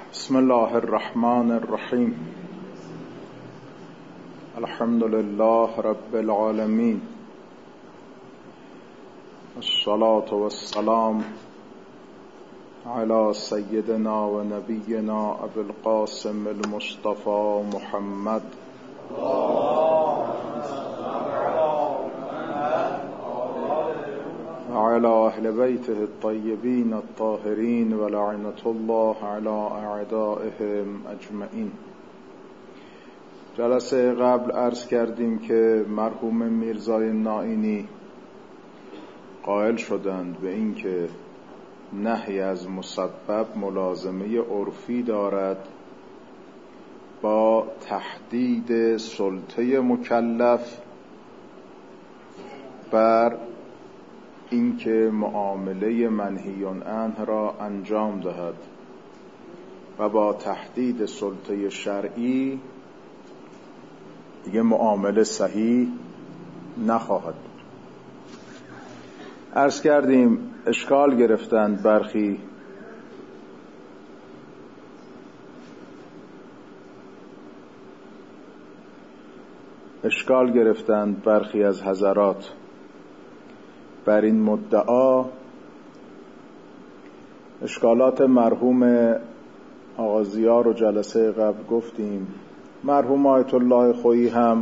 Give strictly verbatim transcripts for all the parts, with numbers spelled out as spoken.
بسم الله الرحمن الرحیم. الحمد لله رب العالمین، الصلاة والسلام على سیدنا و نبینا ابو القاسم المصطفى محمد وعلى اهل بیته الطیبین الطاهرین ولعنة الله على اعدائهم اجمعین. جلسه قبل عرض کردیم که مرحوم میرزای نائینی قائل شدند به این که نهی از مسبب ملازمه عرفی دارد با تحدید سلطه مکلف بر اینکه معامله منهی عنه را انجام دهد و با تحدید سلطه شرعی دیگه معامله صحیح نخواهد بود. عرض کردیم اشکال گرفتند برخی اشکال گرفتند برخی از حضرات بر این مدعا. اشکالات مرحوم آقا ضیا رو جلسه قبل گفتیم. مرحوم آیت الله خویی هم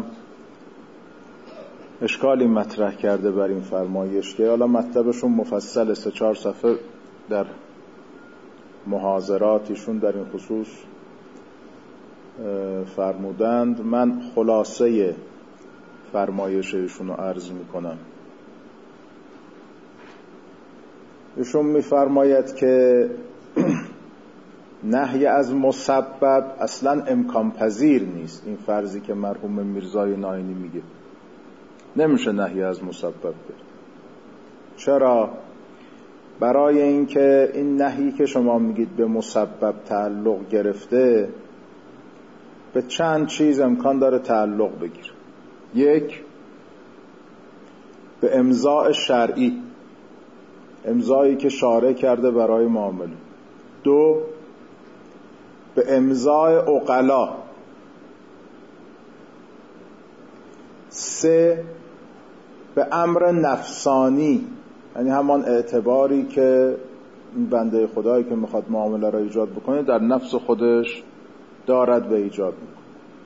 اشکالی مطرح کرده بر این فرمایش که حالا مطلبشون مفصل سه چهار صفحه در محاضراتشون در این خصوص فرمودند. من خلاصه فرمایششون رو عرض میکنم. ایشون میفرماید که نهی از مسبب اصلا امکان پذیر نیست. این فرضی که مرحوم میرزای نائینی میگه نمیشه نهی از مسبب کرد. چرا؟ برای اینکه این نهی که شما میگید به مسبب تعلق گرفته به چند چیز امکان داره تعلق بگیره. یک، به امضاء شرعی، امضایی که شارع کرده برای معامله. دو، به امضای عقلا. سه، به امر نفسانی، یعنی همان اعتباری که این بنده خدایی که میخواد معامله را ایجاد بکنه در نفس خودش دارد و ایجاد میکنه.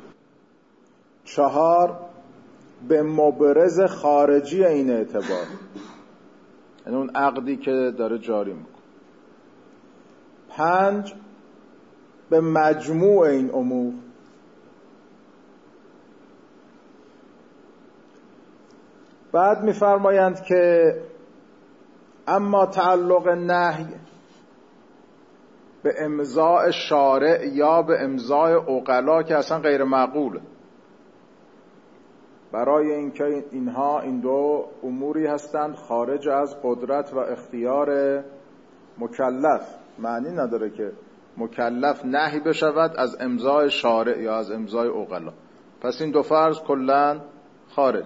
چهار، به مبرز خارجی این اعتبار، یعنی اون عقدی که داره جاری میکنه. پنج، به مجموع این امور. بعد میفرمایند که اما تعلق نهی به امضاء شارع یا به امضاء عقلا که اصلا غیر معقوله، برای اینکه اینها این دو اموری هستند خارج از قدرت و اختیار مکلف. معنی نداره که مکلف نهی بشود از امضای شارع یا از امضای عقلا. پس این دو فرض کلن خارج.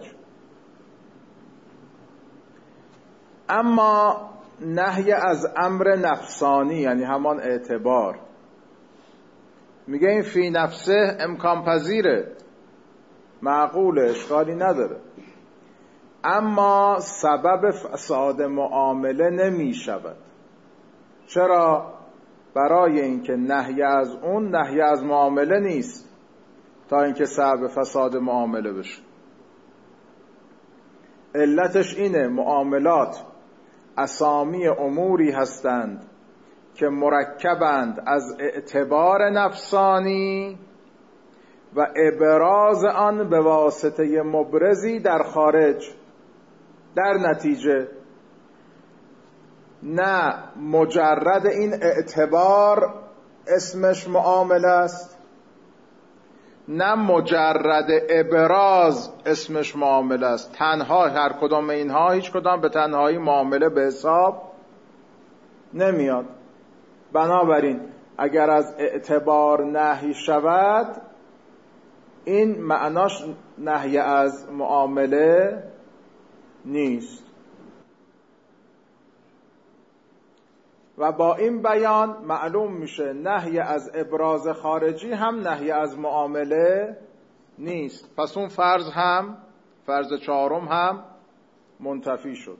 اما نهی از امر نفسانی، یعنی همان اعتبار، میگه این فی نفسه امکان پذیره، معقوله، اشکالی نداره، اما سبب فساد معامله نمی شود. چرا؟ برای اینکه نهی از اون نهی از معامله نیست تا اینکه سبب فساد معامله بشه. علتش اینه معاملات اسامی اموری هستند که مرکبند از اعتبار نفسانی و ابراز آن به واسطه مبرزی در خارج. در نتیجه نه مجرد این اعتبار اسمش معامله است، نه مجرد ابراز اسمش معامله است. تنها هر کدام اینها هیچ کدام به تنهایی معامله به حساب نمیاد. بنابراین اگر از اعتبار نهی شود این معناش نهی از معامله نیست. و با این بیان معلوم میشه نهی از ابراز خارجی هم نهی از معامله نیست. پس اون فرض هم فرض چهارم هم منتفی شد.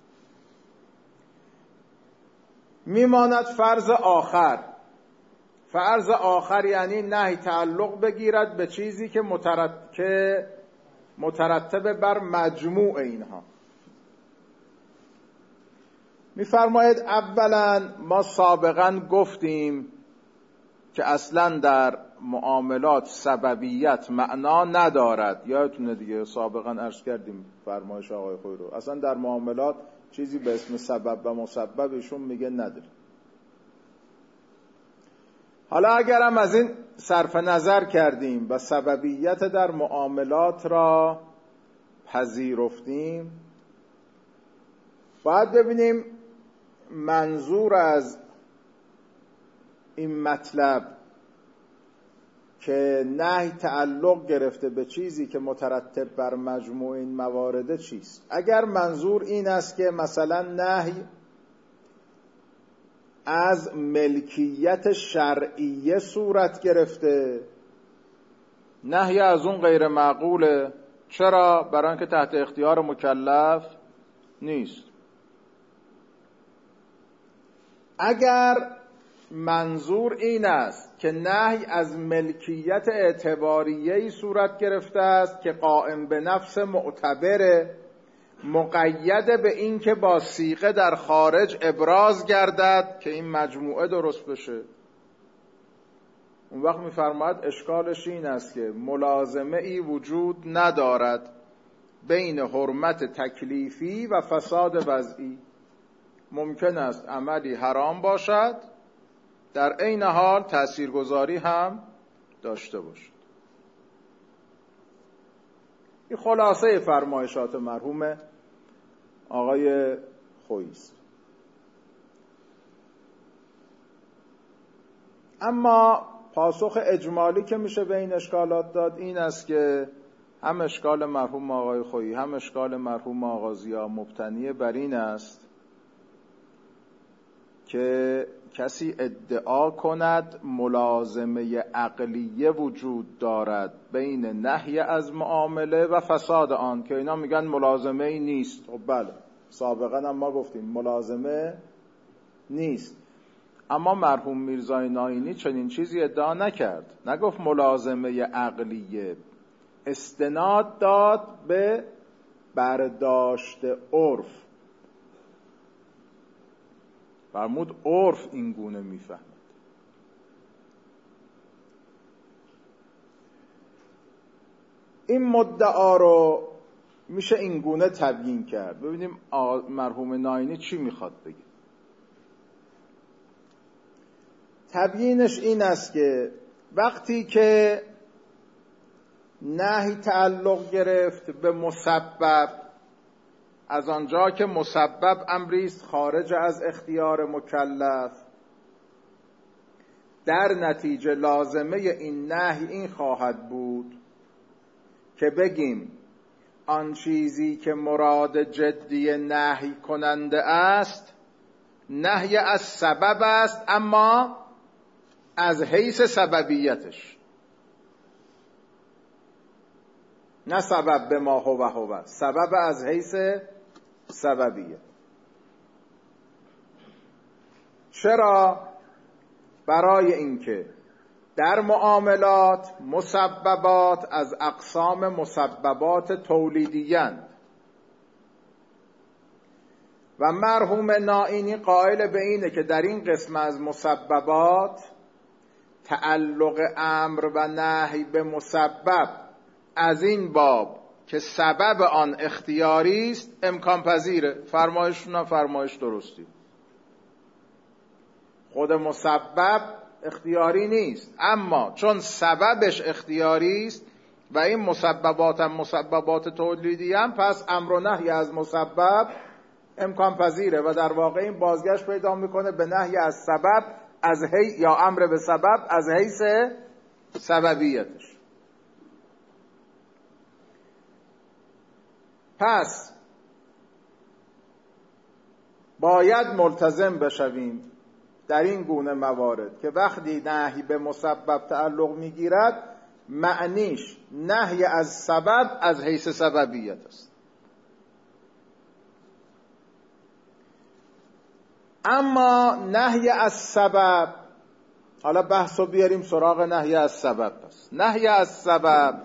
میماند فرض آخر. فرض آخر یعنی نهی تعلق بگیرد به چیزی که مترتب که مترتب بر مجموع اینها. میفرماید اولا ما سابقا گفتیم که اصلا در معاملات سببیت معنا ندارد. یادتونه دیگه سابقا عرض کردیم فرمایش آقای خویی رو. اصلا در معاملات چیزی به اسم سبب و مسبب ایشون میگه نداره. حالا اگرم از این صرف نظر کردیم و سببیت در معاملات را پذیرفتیم، باید ببینیم منظور از این مطلب که نهی تعلق گرفته به چیزی که مترتب بر مجموع این موارد چیست. اگر منظور این است که مثلا نهی از ملکیت شرعیه صورت گرفته، نهی از اون غیر معقوله. چرا؟ برای اینکه تحت اختیار مکلف نیست. اگر منظور این است که نهی از ملکیت اعتباریه‌ای صورت گرفته است که قائم به نفس معتبره، مقید به این که با صیغه در خارج ابراز گردد که این مجموعه درست بشه، اون وقت می‌فرماید اشکالش این است که ملازمه ای وجود ندارد بین حرمت تکلیفی و فساد وضعی. ممکن است عملی حرام باشد در عین حال تاثیرگذاری هم داشته باشد. این خلاصه فرمایشات مرحوم آقای خویی است. اما پاسخ اجمالی که میشه به این اشکالات داد این است که هم اشکال مرحوم آقای خویی هم اشکال مرحوم آقا ضیا مبتنی بر این است که کسی ادعا کند ملازمه عقلیه وجود دارد بین نهی از معامله و فساد آن، که اینا میگن ملازمه ای نیست. خب بله، سابقا هم ما گفتیم ملازمه نیست، اما مرحوم میرزای ناینی چنین چیزی ادعا نکرد. نگفت ملازمه عقلیه، استناد داد به برداشت عرف. فرمود عرف این گونه میفهمد. این مدعا رو میشه این گونه تبیین کرد. ببینیم مرحوم ناینی چی میخواد بگه. تبیینش این است که وقتی که نهی تعلق گرفت به مسبب، از آنجا که مسبب امری است خارج از اختیار مکلف، در نتیجه لازمه این نهی این خواهد بود که بگیم آن چیزی که مراد جدی نهی کننده است نهی از سبب است، اما از حیث سببیتش، نه سبب به ما هو هو، سبب از حیث سببیه. چرا؟ برای اینکه در معاملات مسببات از اقسام مسببات تولیدی‌اند و مرحوم ناینی قائل به اینه که در این قسم از مسببات تعلق امر و نهی به مسبب از این باب که سبب آن اختیاری است امکان پذیره. فرمایشون فرمایش درستی. خود مسبب اختیاری نیست، اما چون سببش اختیاری است و این مسببات هم مسببات تولیدی هم، پس امر و نهی از مسبب امکان پذیره و در واقع این بازگشت پیدا میکنه به نهی از سبب از هی یا امر به سبب از حیث سببیتش. پس باید ملتزم بشویم در این گونه موارد که وقتی نهی به مسبب تعلق میگیرد معنیش نهی از سبب از حیث سببیت است. اما نهی از سبب، حالا بحثو بیاریم سراغ نهی از سبب. پس نهی از سبب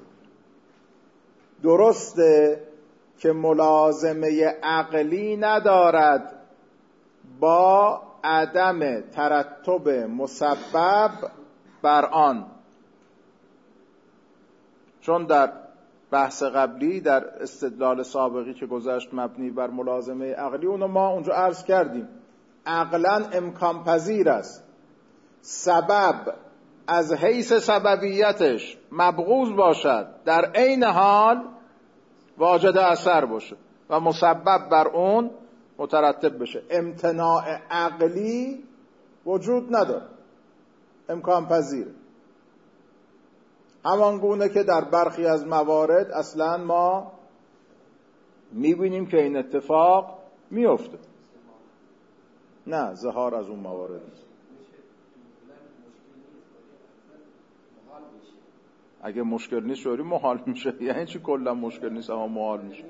درسته که ملازمه عقلی ندارد با عدم ترتب مسبب بر آن، چون در بحث قبلی در استدلال سابقی که گذشت مبنی بر ملازمه عقلی اونو ما اونجا عرض کردیم عقلاً امکان پذیر است سبب از حیث سببیتش مبغوض باشد در عین حال واجد اثر باشه و مسبب بر اون مترتب بشه. امتناع عقلی وجود نداره، امکان پذیره. همان گونه که در برخی از موارد اصلا ما میبینیم که این اتفاق میفته. نه، ظهار از اون موارد نیست. اگه مشکل نیست شوری محال میشه. یعنی چی کلا مشکل نیست اما محال میشه؟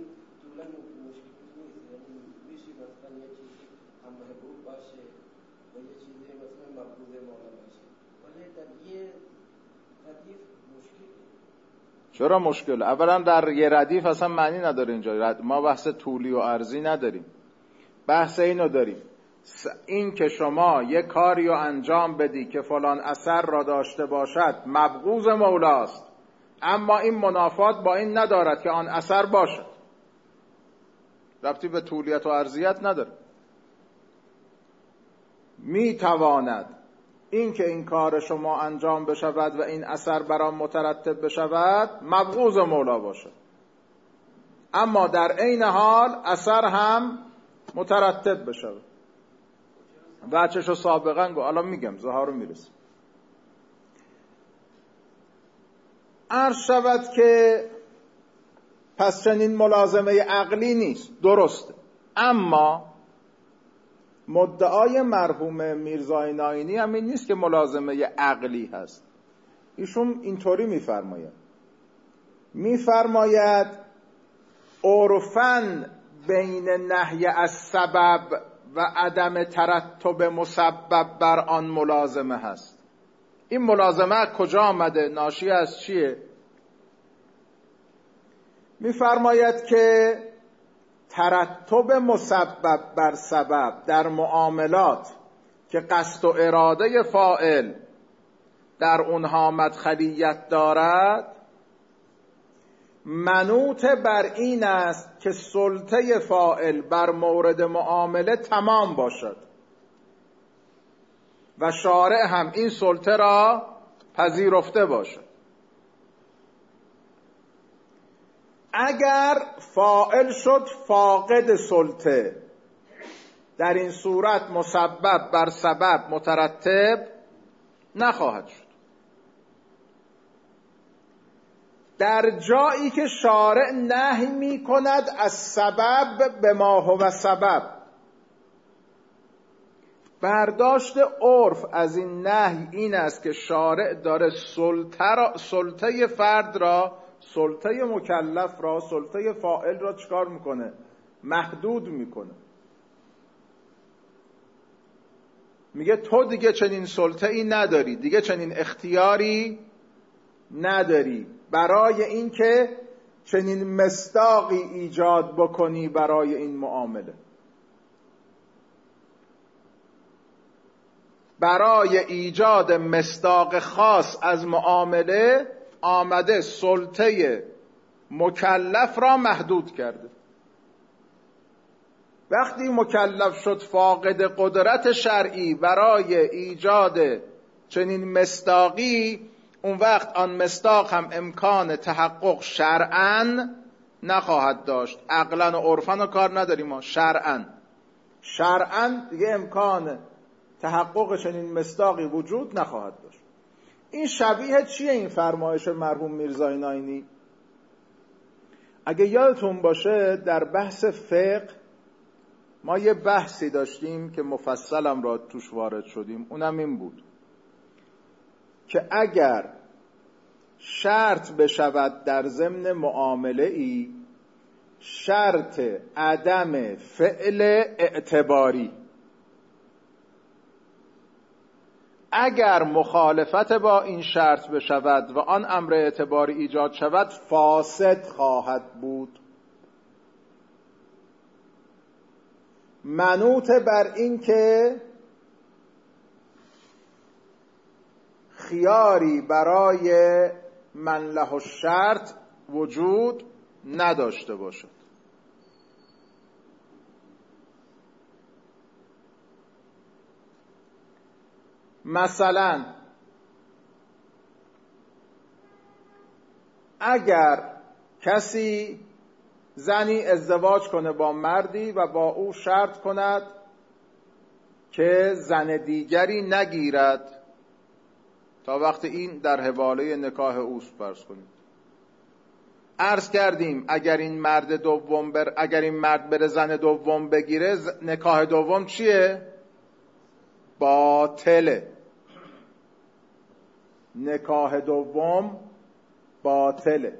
چرا مشکل؟ اولا در یه ردیف اصلا معنی نداره اینجا. ما بحث طولی و عرضی نداریم، بحث اینو داریم این که شما یه کاری رو انجام بدی که فلان اثر را داشته باشد مبغوض مولاست، اما این منافات با این ندارد که آن اثر باشد. ربطی به طولیت و عرضیت نداره. می تواند این که این کار شما انجام بشود و این اثر برام مترتب بشود مبغوض مولا باشد، اما در عین حال اثر هم مترتب بشود. بچه‌شو سابقا گو الان میگم ظهار رو میرسیم. عرض شود که پس چنین ملازمه عقلی نیست، درسته، اما مدعای مرحوم میرزای ناینی هم این نیست که ملازمه عقلی هست. ایشون اینطوری میفرماید میفرماید عرفاً بین نهی از سبب و عدم ترتب مسبب بر آن ملازمه هست. این ملازمه کجا آمده؟ ناشی از چیه؟ میفرماید که ترتب مسبب بر سبب در معاملات که قصد و اراده فاعل در اونها مدخلیت دارد منوط بر این است که سلطه فاعل بر مورد معامله تمام باشد و شارع هم این سلطه را پذیرفته باشد. اگر فاعل شد فاقد سلطه، در این صورت مسبب بر سبب مترتب نخواهد شد. در جایی که شارع نهی می کند از سبب به ما هو سبب، برداشت عرف از این نهی این است که شارع داره سلطه, را، سلطه فرد را، سلطه مکلف را، سلطه فاعل را چکار میکنه؟ محدود میکنه. میگه تو دیگه چنین سلطه ای نداری، دیگه چنین اختیاری نداری برای این که چنین مصداقی ایجاد بکنی برای این معامله. برای ایجاد مصداق خاص از معامله آمده سلطه مکلف را محدود کرده. وقتی مکلف شد فاقد قدرت شرعی برای ایجاد چنین مصداقی، اون وقت آن مصداق هم امکان تحقق شرعاً نخواهد داشت. عقلاً و عرفاً و کار نداریم ما، شرعاً شرعاً دیگه امکان تحقق چنین مصداقی وجود نخواهد داشت. این شبیه چیه این فرمایش مرحوم میرزای ناینی؟ اگه یادتون باشه در بحث فقه ما یه بحثی داشتیم که مفصلم را توش وارد شدیم، اونم این بود که اگر شرط بشود در ضمن معامله ای شرط عدم فعل اعتباری، اگر مخالفت با این شرط بشود و آن امر اعتباری ایجاد شود فاسد خواهد بود، منوط بر این که خیاری برای من له الشرط وجود نداشته باشد. مثلا اگر کسی زنی ازدواج کنه با مردی و با او شرط کند که زن دیگری نگیرد تا وقتی این در حواله نکاح اوست، فرض کنید. عرض کردیم اگر این مرد دوم بر اگر این مرد بره زن دوم بگیره، نکاح دوم چیه؟ باطله. نکاح دوم باطله.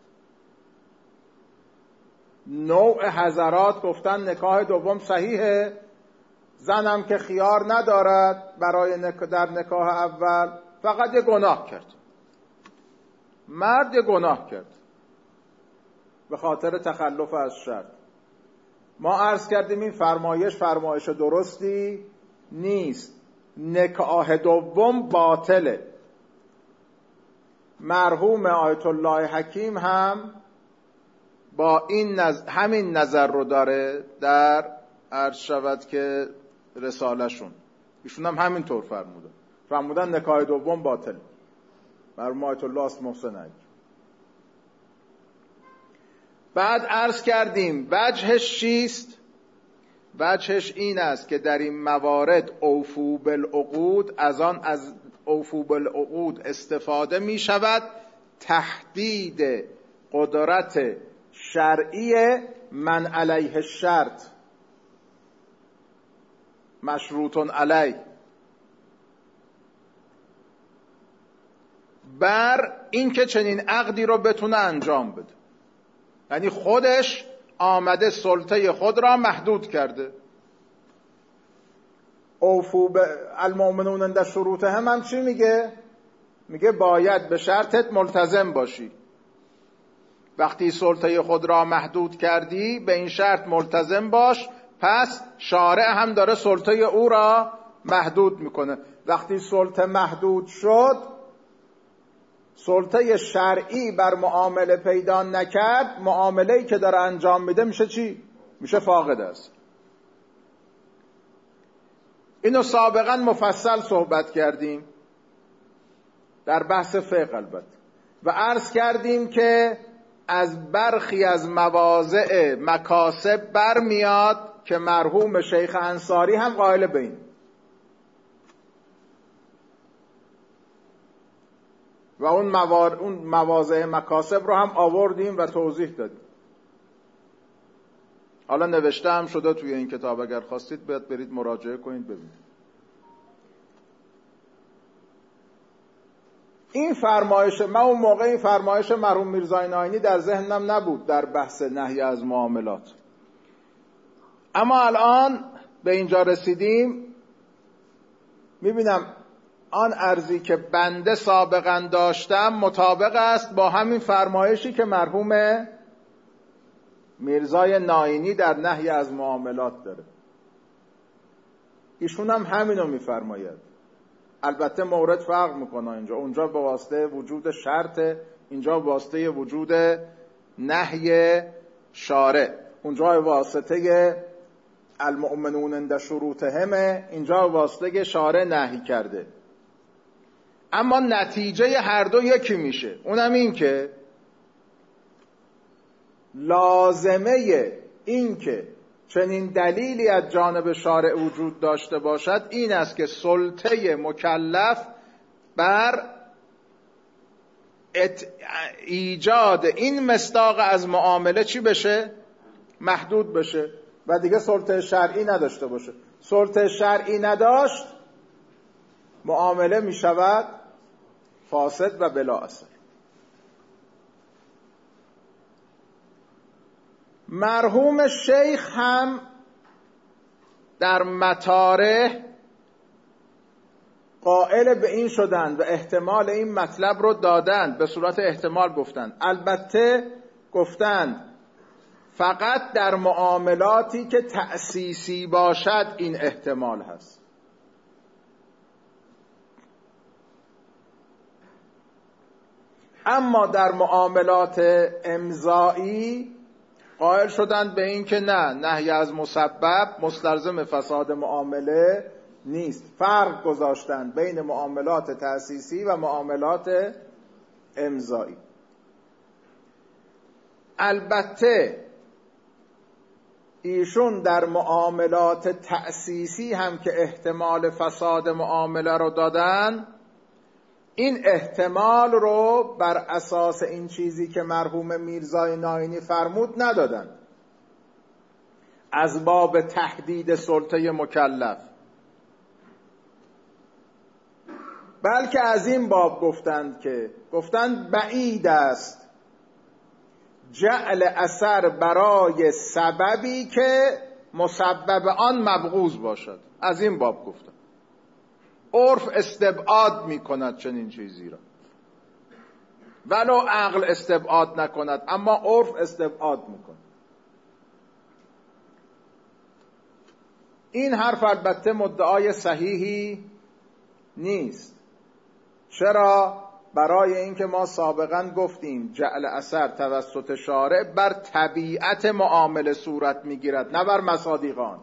نوع حضرات گفتن نکاح دوم صحیحه، زنم که خیار ندارد برای نک... در نکاح اول، فقط یه گناه کرد، مرد یه گناه کرد به خاطر تخلف از شرط. ما عرض کردیم این فرمایش فرمایش درستی نیست، نکاح دوم باطله. مرحوم آیت الله حکیم هم با این نظر همین نظر رو داره در عرض شود که رسالهشون، ایشون هم همین طور فرمودن فرمودن نکاح دوم باطل. مرحوم آیت الله است محسن حکیم. بعد عرض کردیم وجهش چیست؟ وجهش این است که در این موارد اوفو بالعقود، از آن از اوفو بالعقود استفاده می شود تهدید قدرت شرعی من علیه شرط مشروطن علیه بر این که چنین عقدی رو بتونه انجام بده. یعنی خودش آمده سلطه خود را محدود کرده. اوفو المؤمنون عند شروطهم هم چی میگه؟ میگه باید به شرطت ملتزم باشی. وقتی سلطه خود را محدود کردی به این شرط ملتزم باش، پس شارع هم داره سلطه او را محدود میکنه. وقتی سلطه محدود شد، سلطه شرعی بر معامله پیدا نکرد، معامله‌ای که داره انجام میده میشه چی؟ میشه فاقد است. اینو سابقا مفصل صحبت کردیم در بحث فقه البته، و عرض کردیم که از برخی از مواضع مکاسب برمیاد که مرحوم شیخ انصاری هم قائل به این، و اون موار... اون مواضع مکاسب رو هم آوردیم و توضیح دادیم. حالا نوشته هم شده توی این کتاب، اگر خواستید باید برید مراجعه کنید ببینید. این فرمایش، من اون موقع این فرمایش مرحوم میرزای ناینی در ذهنم نبود در بحث نهی از معاملات، اما الان به اینجا رسیدیم میبینم آن عرضی که بنده سابقا داشتم مطابق است با همین فرمایشی که مرحوم میرزای ناینی در نهی از معاملات داره. ایشون هم همینو میفرماید. البته مورد فرق میکنه اینجا، اونجا به واسطه وجود شرط، اینجا به واسطه وجود نهی شارع. اونجا به واسطه المؤمنون عند شروطهم، اینجا به واسطه شارع نهی کرده. اما نتیجه هر دو یکی میشه، اونم این که لازمه این که چنین دلیلی از جانب شارع وجود داشته باشد این است که سلطه مکلف بر ایجاد این مصداق از معامله چی بشه؟ محدود بشه. و دیگه سلطه شرعی نداشته باشه. سلطه شرعی نداشت، معامله می شود فاسد و بلا اثر. مرحوم شیخ هم در مطارح قائل به این شدند و احتمال این مطلب رو دادند، به صورت احتمال گفتند. البته گفتند فقط در معاملاتی که تأسیسی باشد این احتمال هست. اما در معاملات امضایی قائل شدند به این که نه، نهی از مسبب مستلزم فساد معامله نیست. فرق گذاشتند بین معاملات تأسیسی و معاملات امضایی. البته ایشون در معاملات تأسیسی هم که احتمال فساد معامله رو دادن، این احتمال رو بر اساس این چیزی که مرحوم میرزای ناینی فرمود ندادن، از باب تهدید سلطه مکلف، بلکه از این باب گفتند که گفتند بعید است جعل اثر برای سببی که مسبب آن مبغوض باشد. از این باب گفتند عرف استبعاد می کند چنین چیزی را، ولو عقل استبعاد نکند اما عرف استبعاد می کند. این حرف البته مدعای صحیحی نیست. چرا؟ برای اینکه ما سابقا گفتیم جعل اثر توسط شارع بر طبیعت معامله صورت میگیرد، نه بر مصادیقان.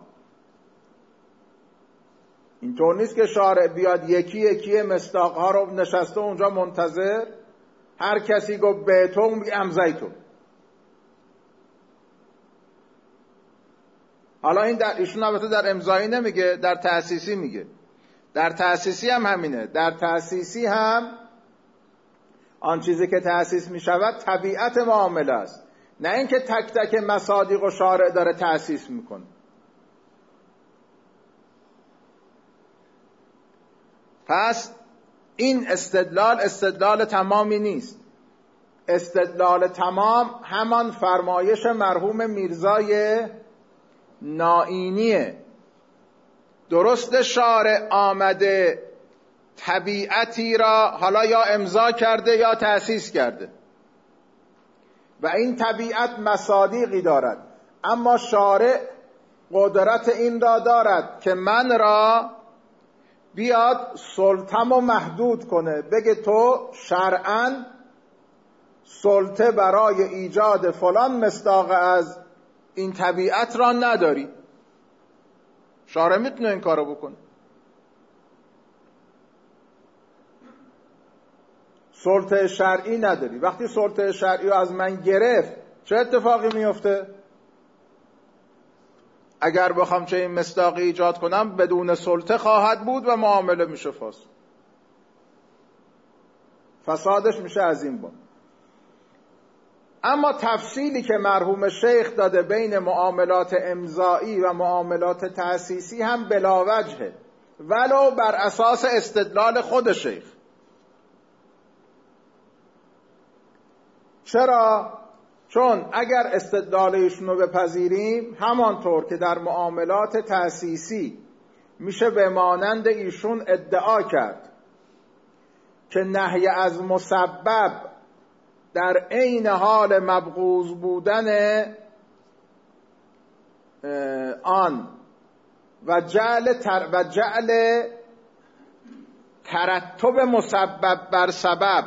اینطور نیست که شارع بیاد یکی یکی مصداقها رو نشسته اونجا منتظر، هر کسی گفت بیتون میگه امضیتون. حالا این در ایشون البته در امضایی نمیگه، در تأسیسی میگه. در تأسیسی هم همینه. در تأسیسی هم آن چیزی که تأسیس می شود طبیعت معامله است، نه اینکه تک تک مصادیق و شارع داره تأسیس میکنه. پس این استدلال استدلال تمامی نیست. استدلال تمام همان فرمایش مرحوم میرزای ناینیه. درست شارع آمده طبیعتی را حالا یا امضا کرده یا تأسیس کرده و این طبیعت مصادیقی دارد، اما شارع قدرت این را دارد که من را بیاد سلطم و محدود کنه، بگه تو شرعاً سلطه برای ایجاد فلان مصداق از این طبیعت را نداری. شارع میتونه این کارو بکنه. سلطه شرعی نداری. وقتی سلطه شرعی رو از من گرفت چه اتفاقی میفته؟ اگر بخوام چه این مصداقی ایجاد کنم بدون سلطه خواهد بود و معامله میشه فاسد. فسادش میشه از این باب. اما تفصیلی که مرحوم شیخ داده بین معاملات امضایی و معاملات تأسیسی هم بلاوجهه، ولو بر اساس استدلال خود شیخ. چرا؟ چون اگر استدلال ایشون رو بپذیریم، همانطور که در معاملات تأسیسی میشه به مانند ایشون ادعا کرد که نهی از مسبب در عین حال مبغوض بودن آن و جعل تر و جعل ترتب مسبب بر سبب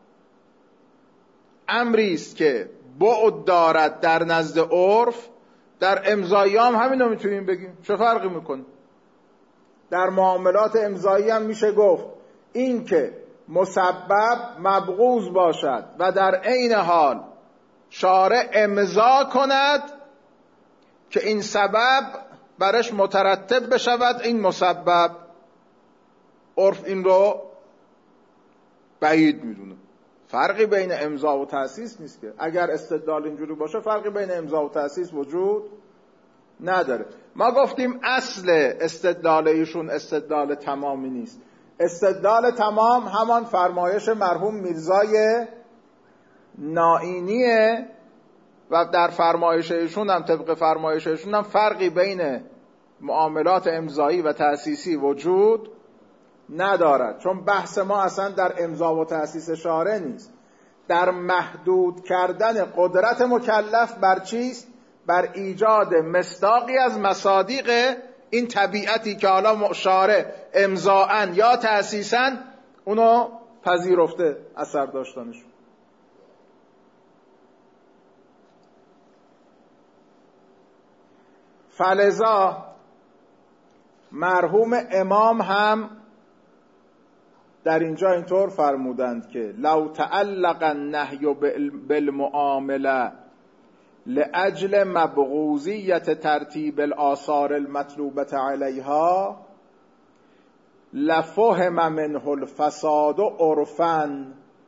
امری است که بعد دارد در نزد عرف، در امضایی هم همین رو میتونیم بگیم. چه فرقی میکنه؟ در معاملات امضایی هم میشه گفت این که مسبب مبغوض باشد و در عین حال شارع امضا کند که این سبب برش مترتب بشود این مسبب، عرف این رو بعید میدونه. فرقی بین امضا و تأسیس نیست که. اگر استدلال اینجوری باشه فرقی بین امضا و تأسیس وجود نداره. ما گفتیم اصل استدلال ایشون استدلال تمامی نیست. استدلال تمام همان فرمایش مرحوم میرزای نائینیه و در فرمایش ایشون هم طبق فرمایش ایشون هم فرقی بین معاملات امضایی و تأسیسی وجود ندارد، چون بحث ما اصلا در امضا و تأسیس شارع نیست، در محدود کردن قدرت مکلف بر چیست؟ بر ایجاد مصداقی از مصادیق این طبیعتی که حالا شارع امضاءً یا تأسیساً اونو پذیرفته اثر داشتنشون. فلذا مرحوم امام هم در اینجا اینطور فرمودند که لو تعلق النهی بالمعامله لأجل مبغوضیت ترتیب الآثار المطلوبة علیها لفهم منه الفساد عرفا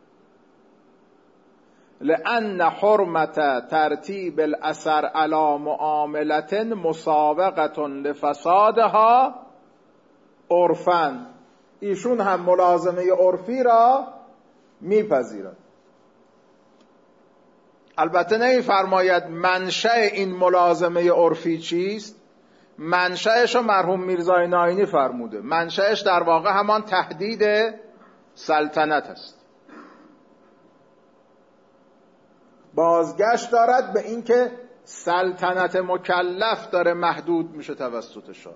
لأن حرمة ترتیب الاثر على معاملة مسابقة لفسادها عرفا. ایشون هم ملازمه عرفی را میپذیرد. البته نمی‌فرماید منشأ این ملازمه عرفی چیست. منشأش رو مرحوم میرزای نائینی فرموده. منشأش در واقع همان تهدید سلطنت است. بازگشت دارد به اینکه سلطنت مکلف داره محدود میشه توسط شارع.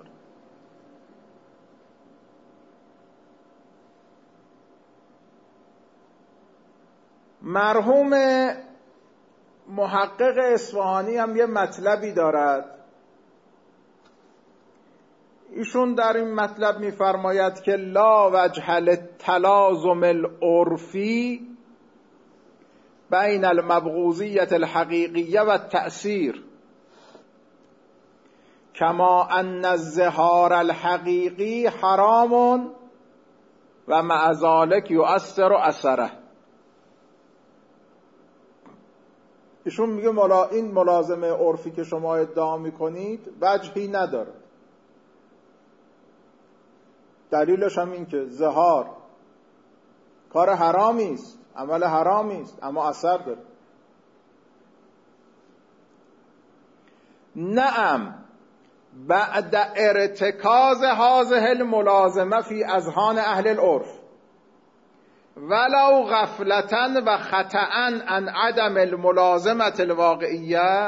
مرحوم محقق اصفهانی هم یه مطلبی دارد. ایشون در این مطلب می‌فرماید که لا وجه للتلازم العرفی بین المبغوضیة الحقیقیه و التأثیر کما ان الظهار الحقیقی حرام و مع ذلک یؤثر اثره. ایشون میگه ملا این ملازمه عرفی که شما ادعا میکنید وجهی نداره. دلیلش هم این که ظهار کار حرامی است، عمل حرامی است، اما اثر داره. نعم بعد ارتکاز هذه الملازمه فی اذهان اهل العرف ولو غفلتاً و خطأً عن عدم الملازمة الواقعیه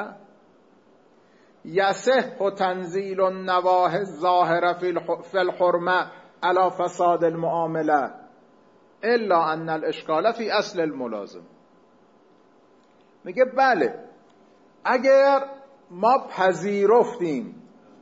یصح تنزیل النواهی الظاهره فی الحرمه علی فساد المعامله الا ان الاشکال فی اصل الملازم. میگه بله اگر ما پذیرفتیم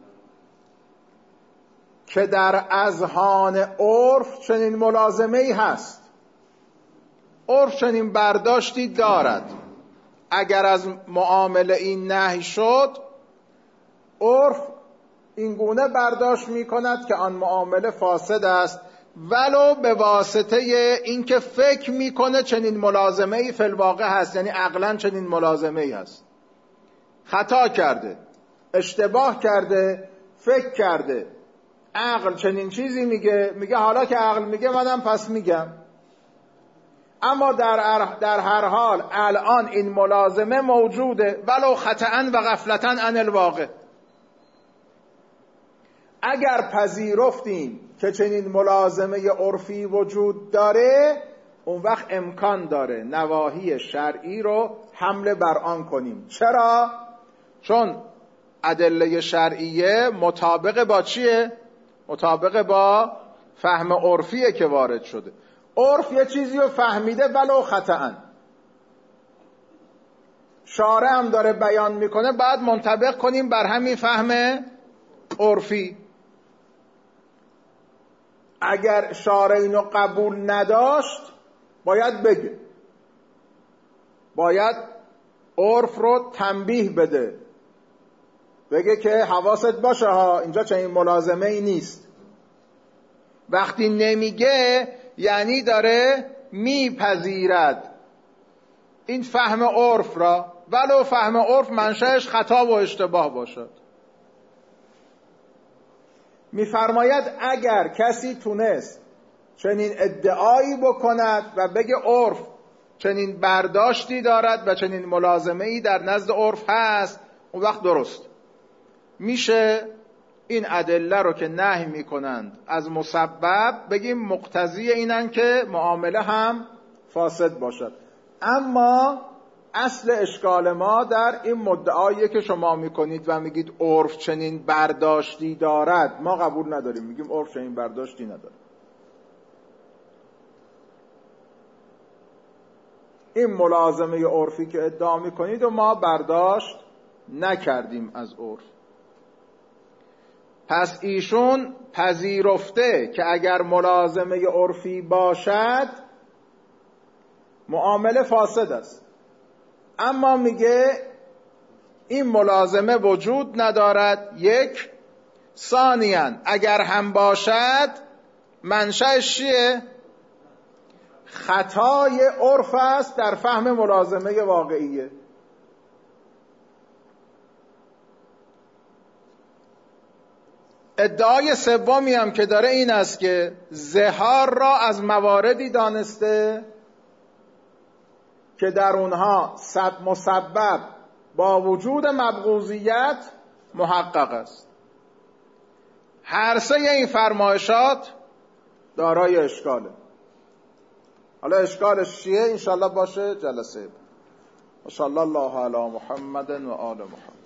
که در اذهان عرف چنین ملازمه‌ای هست، عرف چنین برداشتی دارد، اگر از معامله این نهی شد عرف این گونه برداشت می کند که آن معامله فاسد است، ولو به واسطه اینکه فکر میکنه چنین ملازمه‌ای فی الواقع هست، یعنی عقلاً چنین ملازمه‌ای هست. خطا کرده، اشتباه کرده، فکر کرده، عقل چنین چیزی میگه، میگه حالا که عقل میگه منم پس میگم. اما در در هر حال الان این ملازمه موجوده ولو خطأً و غفلتاً عن الواقع. اگر پذیرفتیم که چنین ملازمه عرفی وجود داره، اون وقت امکان داره نواهی شرعی رو حمله بر آن کنیم. چرا؟ چون ادله شرعیه مطابق با چیه؟ مطابق با فهم عرفیه که وارد شده. عرف یه چیزی رو فهمیده ولو خطأً، شارع هم داره بیان میکنه، بعد منطبق کنیم بر همین فهم عرفی. اگر شارع اینو قبول نداشت باید بگه، باید عرف رو تنبیه بده، بگه که حواست باشه ها اینجا چنین ملازمه ای نیست. وقتی نمیگه یعنی داره میپذیرد این فهم عرف را، ولو فهم عرف منشأش خطا و اشتباه باشد. میفرماید اگر کسی تونست چنین ادعایی بکند و بگه عرف چنین برداشتی دارد و چنین ملازمه‌ای در نزد عرف هست، اون وقت درست میشه این ادله رو که نهی میکنند از مسبب بگیم مقتضی اینن که معامله هم فاسد باشد. اما اصل اشکال ما در این مدعایی که شما میکنید و میگید عرف چنین برداشتی دارد، ما قبول نداریم، میگیم عرف چنین برداشتی ندارد. این ملازمه عرفی که ادعا میکنید و ما برداشت نکردیم از عرف. پس ایشون پذیرفته که اگر ملازمه عرفی باشد معامله فاسد است، اما میگه این ملازمه وجود ندارد. یک، ثانیاً اگر هم باشد منشأش چیه؟ خطای عرف است در فهم ملازمه واقعیه. ادعای سومی هم که داره این است که زهار را از مواردی دانسته که در اونها مسبب با وجود مبغوضیت محقق است. هر سه این فرمایشات دارای اشکاله. حالا اشکالش چیه؟ انشالله باشه جلسه. و صلی الله علی محمد و آل محمد.